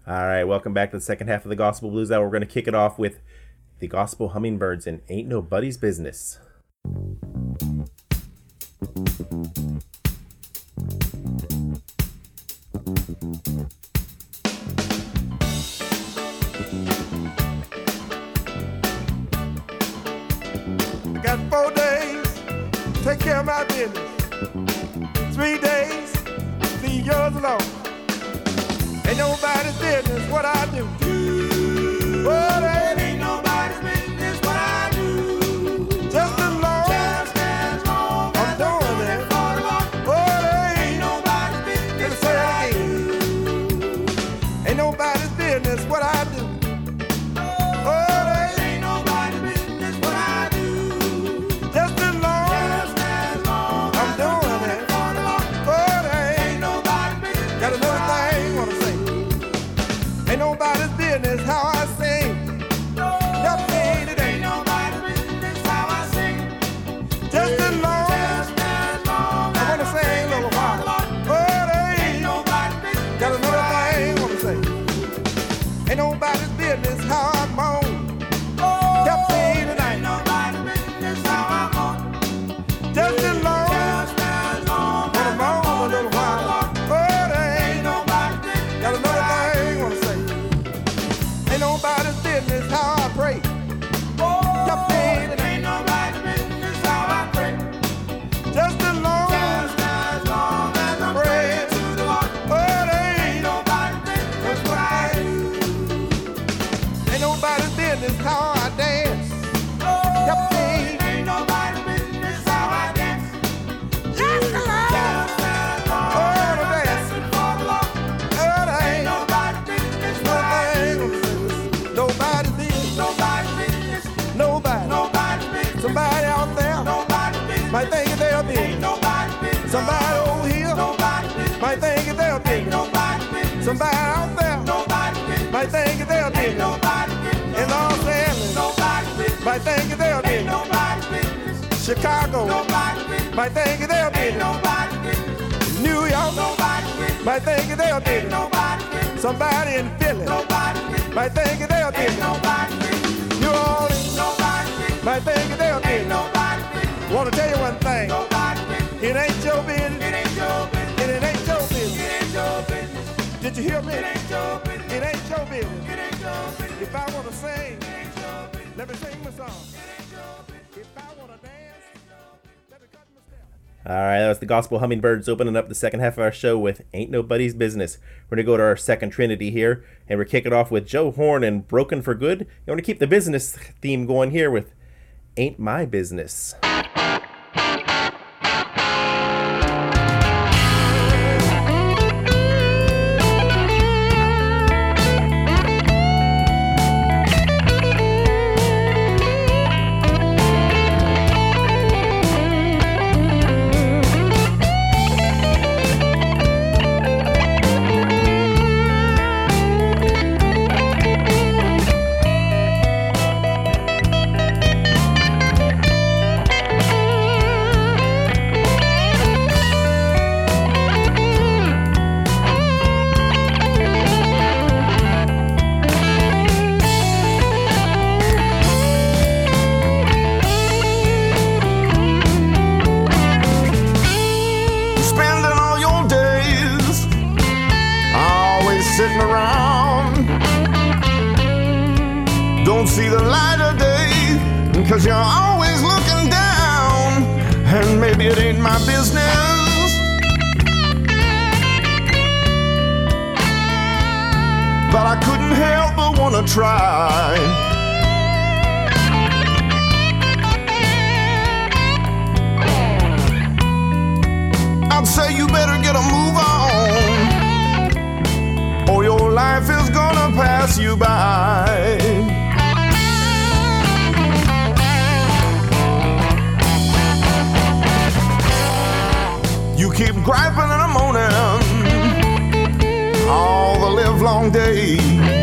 All right, welcome back to the second half of the Gospel Blues Hour. We're going to kick it off with the Gospel Hummingbirds and Ain't Nobody's Business. I got 4 days, take care of my business. 3 days, leave yours alone. Ain't nobody's business what I do. Oh, there ain't nobody's business what I do. Just as long I'm doing it. Oh, there ain't nobody's business what I do. Ain't nobody's business what I do. How I sing, nothing it ain't nobody's business how I sing. Just as long I wanna sing a little while. Oh, there ain't nobody's business. Got another thing I wanna say. Ain't nobody's business how I moan. Nothing it ain't nobody's business how I moan. Just as long wanna moan a little while. Oh, there ain't nobody's business. Got another thing I wanna say. Ain't nobody's business how I pray. Oh, ain't nobody's business how I pray. Just as long as I pray to the Lord. Oh, ain't nobody's business what I do. Ain't nobody's business how I dance. Oh, ain't nobody's business how I dance. Just as long oh, the dance for the Lord. Oh, ain't nobody's business what I do. Nobody's business. Somebody out there might think it's their business. Somebody over here might think it's their business. Somebody out there might think it's their business. In Los Angeles might think it's their business. Chicago might think it's their business. New York might think it's their business. Somebody in Philly might think it's their business. New Orleans might think it's their business. Want to tell you one thing. It ain't your business. And it ain't your business. Did you hear me? It ain't your business. If I want to sing, let me sing my song. If I want to dance, let me cut my step. All right, that was the Gospel Hummingbirds opening up the second half of our show with Ain't Nobody's Business. We're going to go to our second Trinity here, and we're kicking off with Joe Horn and Broken for Good. You want to keep the business theme going here with Ain't My Business. Don't see the light of day, 'cause you're always looking down, and maybe it ain't my business. But I couldn't help but wanna try. I'd say you better get a move on, or your life is gonna pass you by. You keep griping and moaning all the livelong day.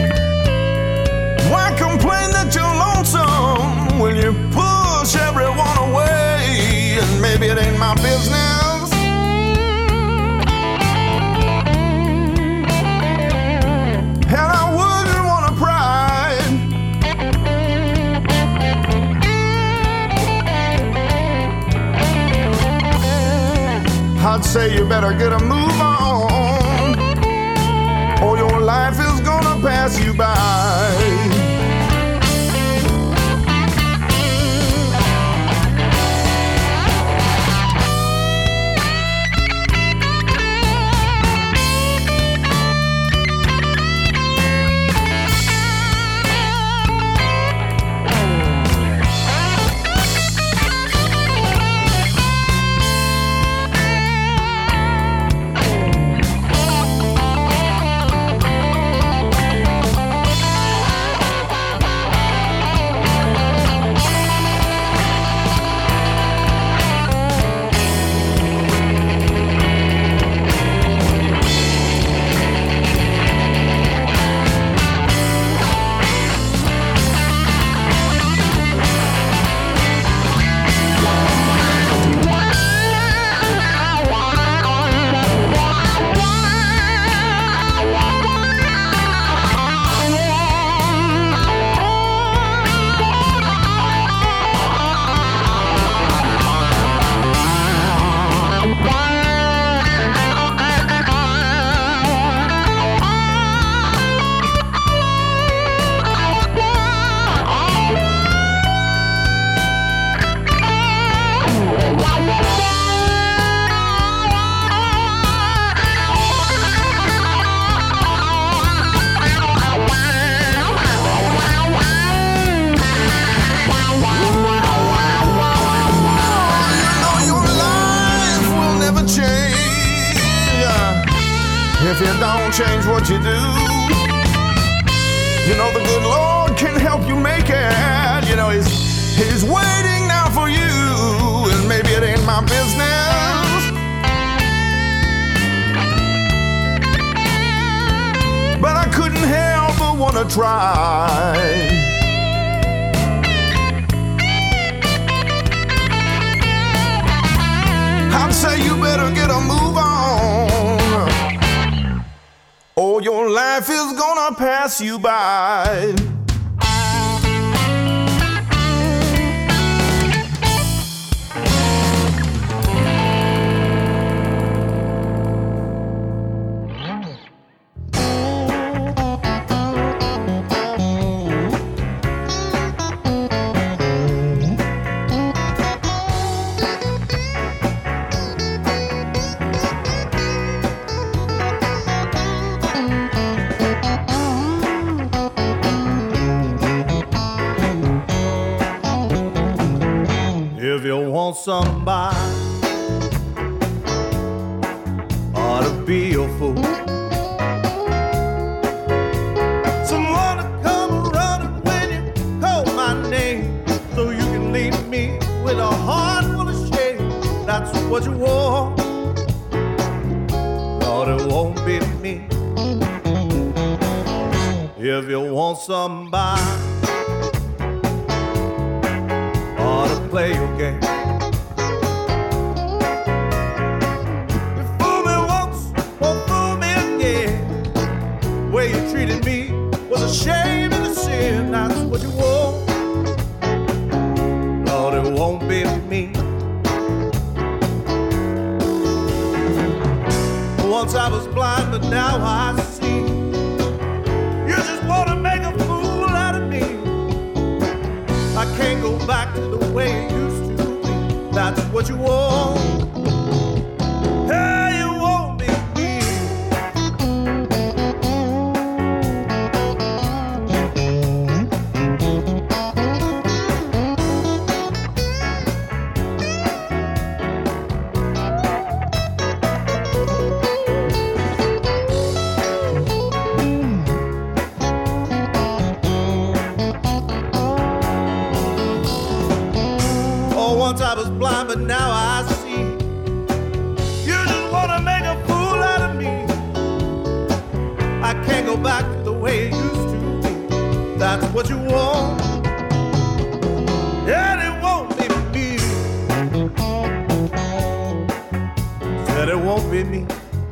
Why complain that you're lonesome when you push everyone away? And maybe it ain't my business. And say you better get a move on, or your life is gonna pass you by. If you don't change what you do, you know the good Lord can help you make it. You know He's waiting now for you, and maybe it ain't my business, but I couldn't help but wanna try. I'd say you better get a move on, or your life is gonna pass you by. If you want somebody ought to be your fool, someone to come running when you call my name, so you can leave me with a heart full of shame. That's what you want. Lord, it won't be me. If you want somebody ought to play your game. You fool me once, won't fool me again. The way you treated me was a shame and a sin. That's what you want. Lord, it won't be me. Once I was blind, but now I see. You just want to make a fool out of me. I can't go back to the way it used to be. That's what you want. Hey, you won't be me. Once I was blind, but now I see. You just want to make a fool out of me. I can't go back to the way it used to be. That's what you want. And it won't be me. Said it won't be me.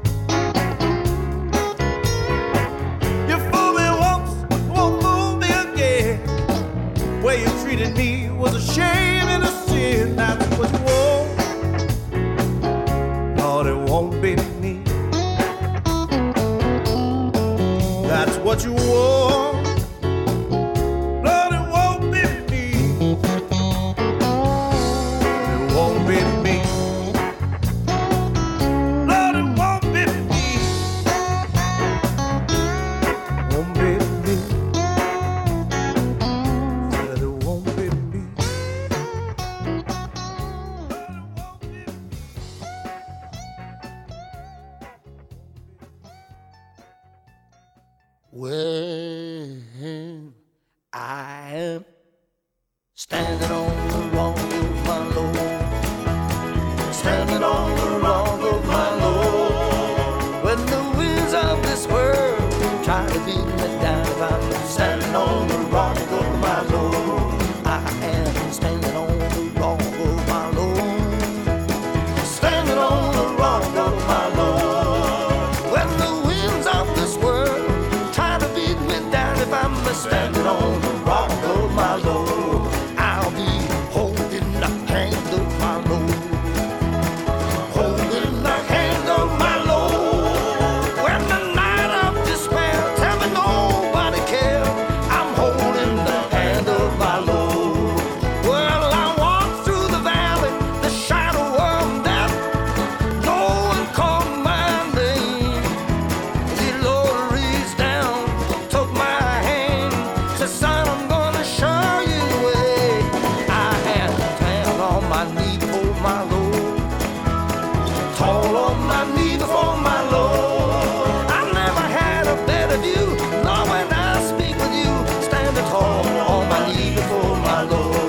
You fool me once, won't fool me again. The way you treated me was a shame and a sin. That's what you want. Lord, it won't what you want. Lord, it won't be me. It won't be me. Lord, it won't be me. Won't be me. Said it won't be me. Lord, it won't be me. When I am standing on the wrong of my Lord, standing on the wrong of my Lord, when the winds of this world try to beat me down, if I'm standing on the wrong of my Lord, I am standing on the wrong of my Lord, standing on the wrong of my Lord, when the winds of this world if I'm standing on the rock of my Lord, I'll be holding the hand of my Lord, holding the hand of my Lord. When the night of despair tell me nobody cares, I'm holding the hand of my Lord. Well, I walk through the valley, the shadow of death, no one called my name. The Lord reached down, took my son, I'm gonna show you the way. I had to stand on my knee before my Lord, tall on my knee before my Lord. I never had a better view, Lord, when I speak with you, standing tall on my knee before my Lord.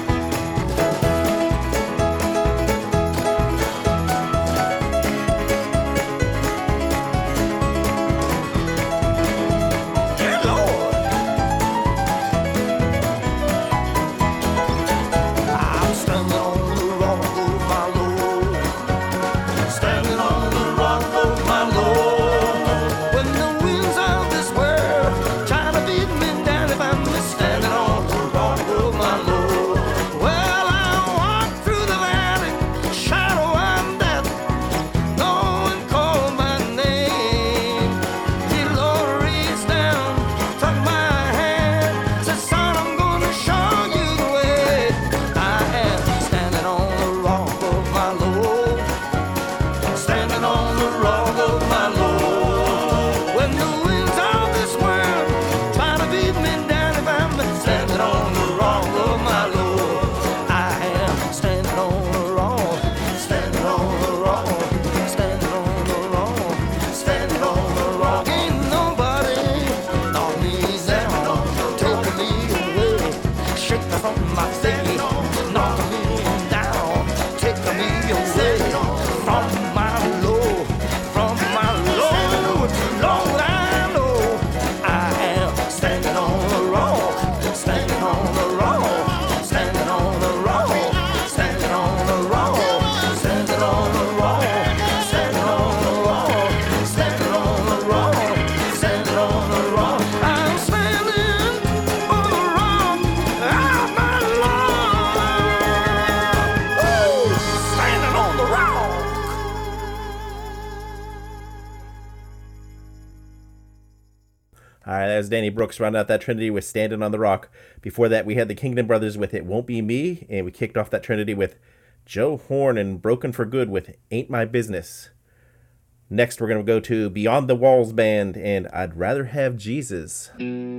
All right, that was Danny Brooks rounding out that Trinity with Standing on the Rock. Before that, we had the Kingdom Brothers with It Won't Be Me, and we kicked off that Trinity with Joe Horn and Broken for Good with Ain't My Business. Next, we're going to go to Beyond the Walls Band and I'd Rather Have Jesus.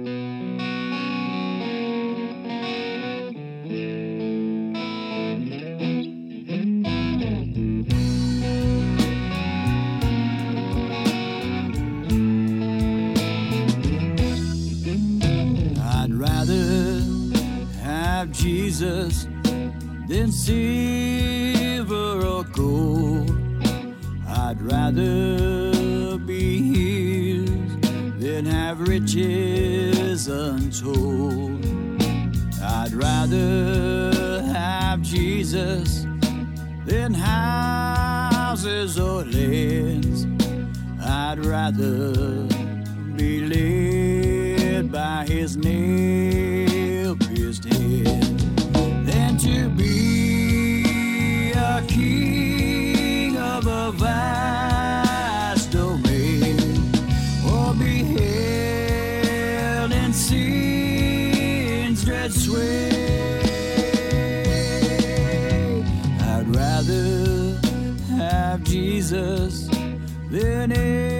Jesus than silver or gold. I'd rather be his than have riches untold. I'd rather have Jesus than houses or lands. I'd rather be led by his nail-pierced hands than to be a king of a vast domain, or be dread sway. I'd rather have Jesus than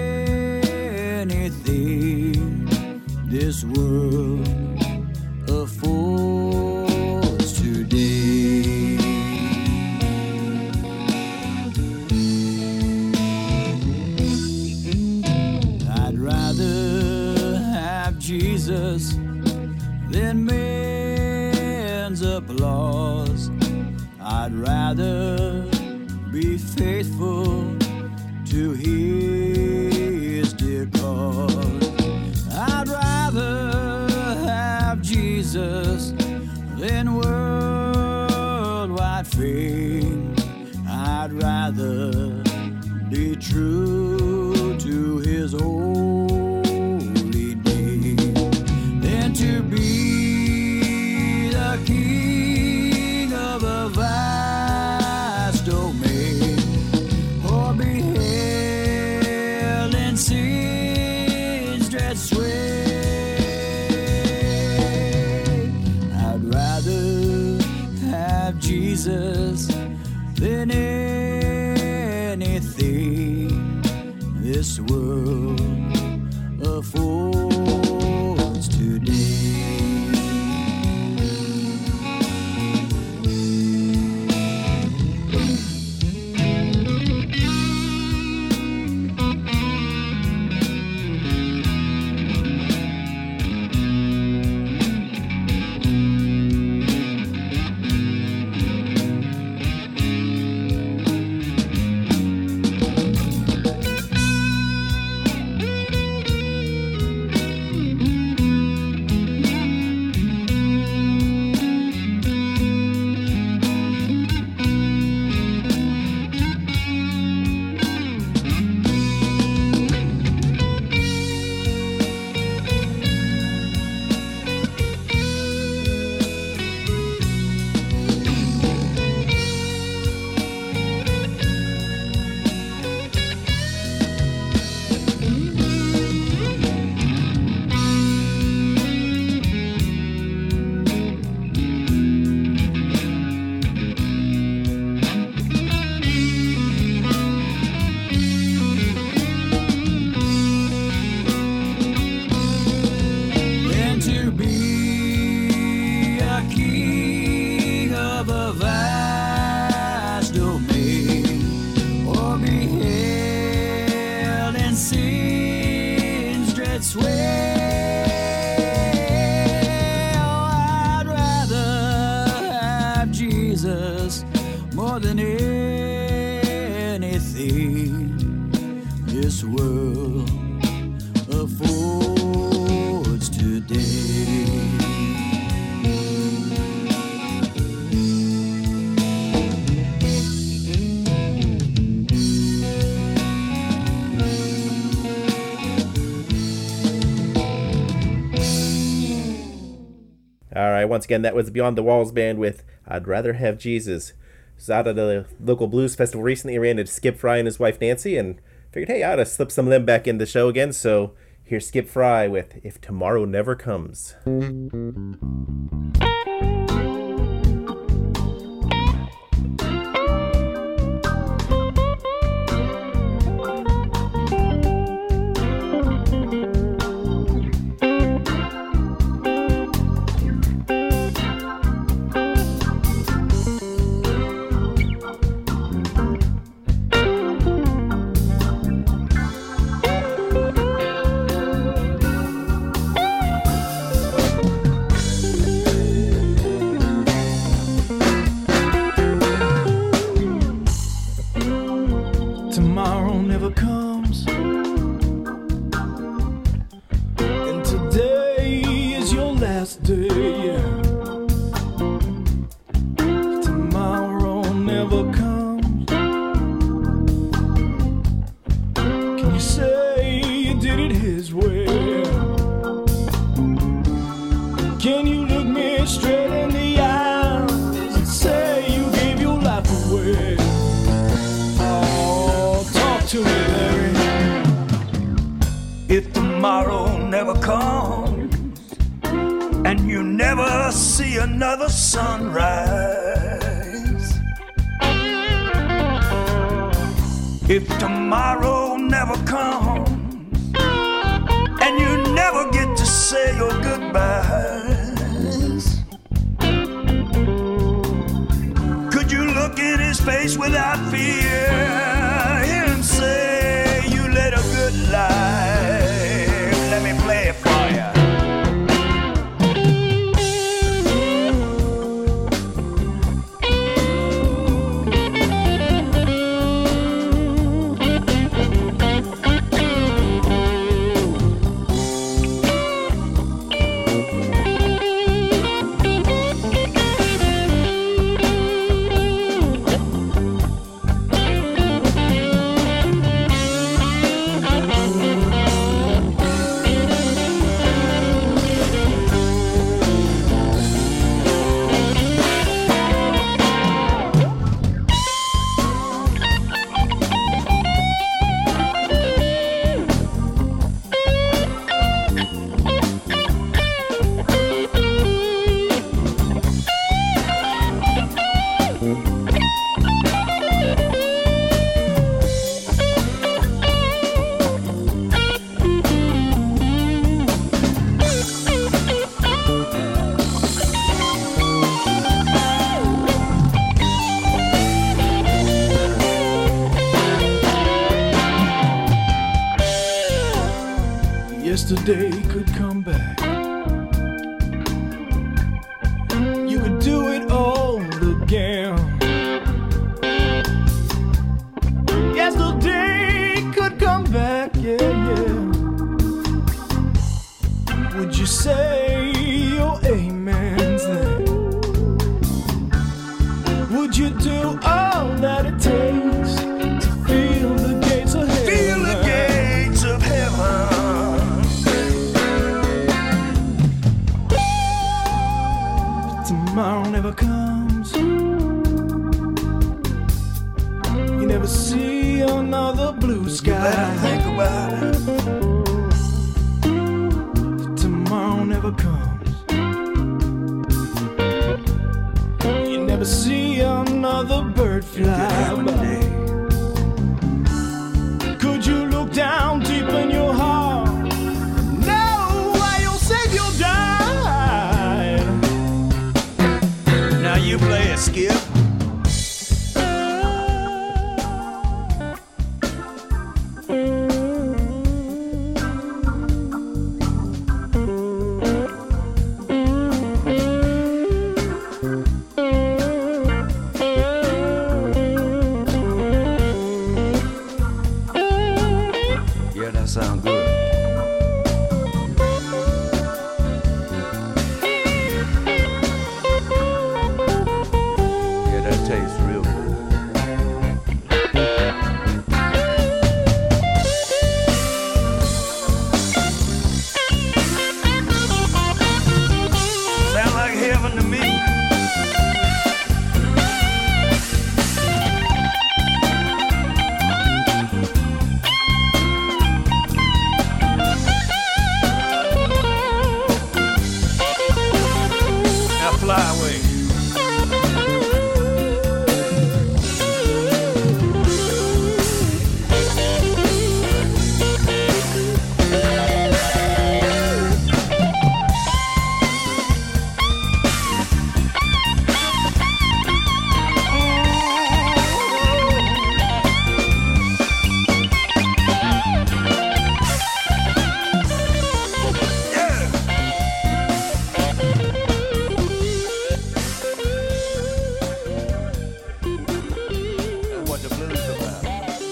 anything this world affords today. I'd rather have Jesus than men's applause. I'd rather be faithful to his dear cause. I'd rather have Jesus than worldwide fame. I'd rather be true to his holy name than to be the king of a vast domain, or be held in sin's dread sway. I'd rather have Jesus than anything this world affords today. More than anything this world affords today. All right, once again, that was Beyond the Walls Band with I'd Rather Have Jesus. It was out at the local blues festival recently. Ran into Skip Fry and his wife Nancy and figured, hey, I ought to slip some of them back in the show again. So here's Skip Fry with If Tomorrow Never Comes. Tomorrow never comes, and today is your last day. Tomorrow never comes. Can you say you did it his way? Can you look me straight in the eyes and say you gave your life away? To me, Larry. If tomorrow never comes and you never see another sunrise. If tomorrow never comes and you never get to say your goodbyes, could you look in his face without fear and say you led a good life? Let me play it for you. Yesterday could come back. You could do it all again. Yesterday could come back, yeah, yeah. Would you say your amens then? Would you do all that it takes to feel the gates of heaven? Feel the gates of heaven. Tomorrow never comes. You never see another blue sky. Better think about it. Tomorrow never comes. You never see another bird fly by. Could you look down deep in your heart? Know why your Savior died? Now you play it, Skip. Yeah, that sounds good. Yeah, that tastes real good. Sound like heaven to me. Now fly away. That's what the blues is about.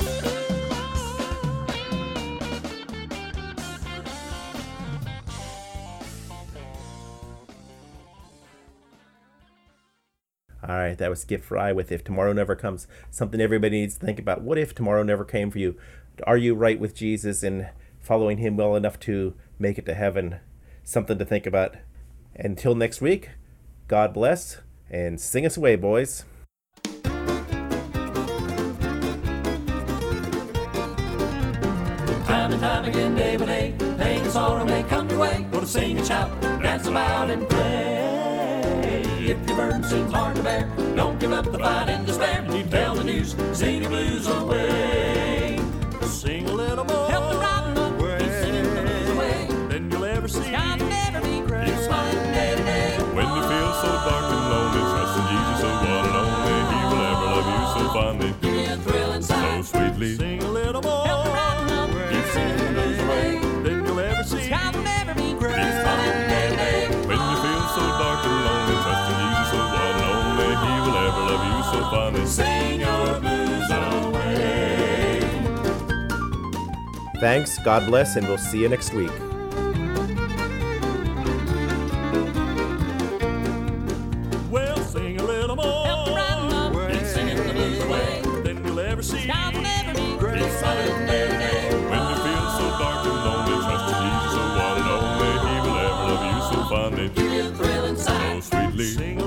All right, that was Skip Fry with If Tomorrow Never Comes. Something everybody needs to think about. What if tomorrow never came for you? Are you right with Jesus and following him well enough to make it to heaven? Something to think about. Until next week, God bless, and sing us away, boys. Time and time again, day by day, pain and sorrow may come your way. Go to sing and shout, dance about and play. if your burden seems hard to bear, don't give up the fight and despair. You need to tell the news, sing your blues away. Sing a little more. Help the rotten one, keep singing the blues away. Then you'll ever see. Sky will never be gray. Keep smiling day to day. When you feel so dark and lonely, trust in Jesus, the one and only. He will ever love you so fondly, Give me a thrill inside. so sweetly. Sing a little more. Help the rotten one, keep singing the blues away. Then you'll ever see. Sky will never be gray. Keep smiling day to day. When you feel so dark and lonely, trust in Jesus, the one and only. He will ever love you so fondly. Sing your blues away. Thanks, God bless, and we'll see you next week. Well, sing a little more. Help the rotten one, keep singing the blues away. Then you'll ever see. Sky will never be gray. Keep smiling day to day. When you feel so dark and lonely, trust in Jesus, the one and only. He will ever love you so fondly, Give me a thrill inside. so sweetly. Sing